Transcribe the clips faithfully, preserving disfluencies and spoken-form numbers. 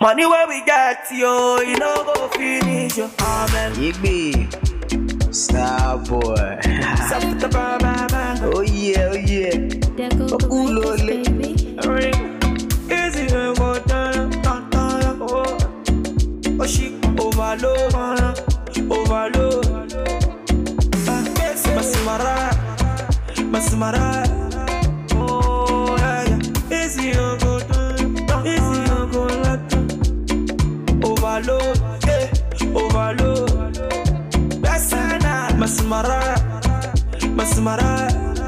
Money where we get, yo, you know go finish, yo. Amen. Igby, star boy. Oh yeah, oh yeah. Oh, cool, baby. Easy, go down, down, down, oh. Oh, she overload, overload. Masimara, Masimara. Oh yeah, yeah. Easy, go down, easy, go down. Overload, eh, overload. Besana, Masimara, Masimara.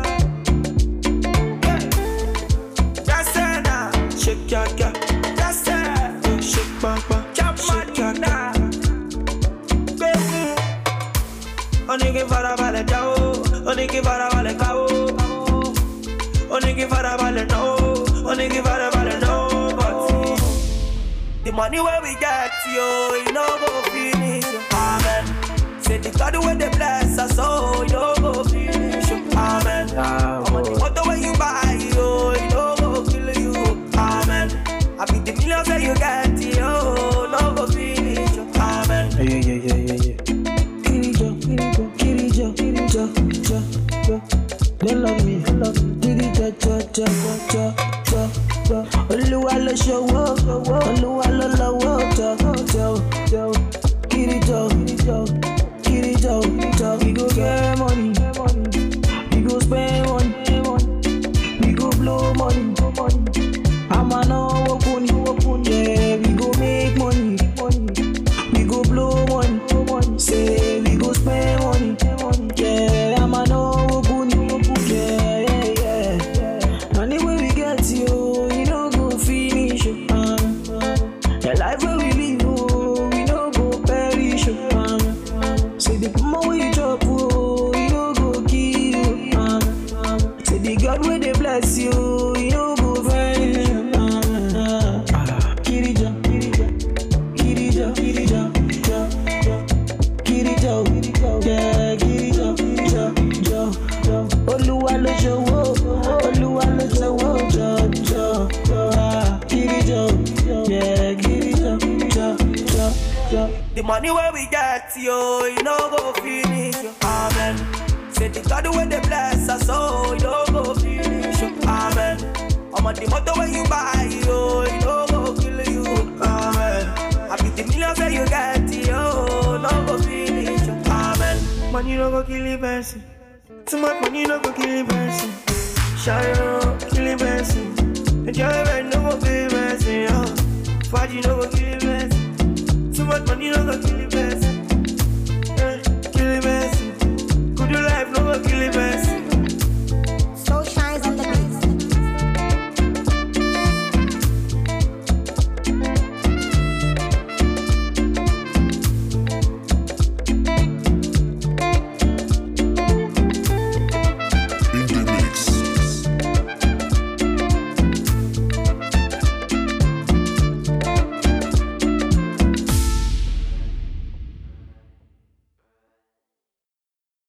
Besana, shake ya ya. Besana, shake bang bang, shake ya ya. Oni que para vale chao, oni que para vale cabo, oni que para vale no, oni que para vale no. The money where we get, yo, you know go finish, amen. Say the God where they bless us, so you know go finish, amen. Money what the way you buy, yo, you know go kill you, amen. I be the millions that you get, yo, no go finish, amen. Yeah, yeah, yeah, yeah, yeah. Kirijo, Kirijo, Kirijo, Kirijo, Jo, they love me, love me. Kirijo, Jo, Jo, Jo, Jo, Jo. Oluwa lo showo, Oluwa lo lowo, Jo, Jo, Jo. Kirijo, Kirijo, Kirijo, Jo. We go get money, we go spend money, we go blow money. I'ma know what money, yeah. We go make money, we go blow money. Say we go spend money, yeah. I'ma know what money, yeah, yeah, yeah. Money where we get you, you know go finish, uh. The life where we live, oh, we know go perish, uh. Say the more we drop, oh, you know go kill, uh. Say the God where they bless you, you know go vanish, uh. Kirija, Kirija, Kirija, Kirija, Kirija, Kirija, yeah, Kirija, Kirija, Jo, Jo. Oluwa lo showo, Oluwa lo showo, Jo, Jo, Jo. Kirija, yeah, Kirija, Jo, Jo, Jo. The money where we get, yo, you know go finish, amen. Say the God where they bless us, so you know go finish, amen. I'm on the motor where you buy, yo, you know go kill you, amen. I be the millions that you get, yo, no go finish, amen. Money no go kill the person. Too much money no go kill the person. Shine, kill the person. Enjoy it, no go kill the person, yo.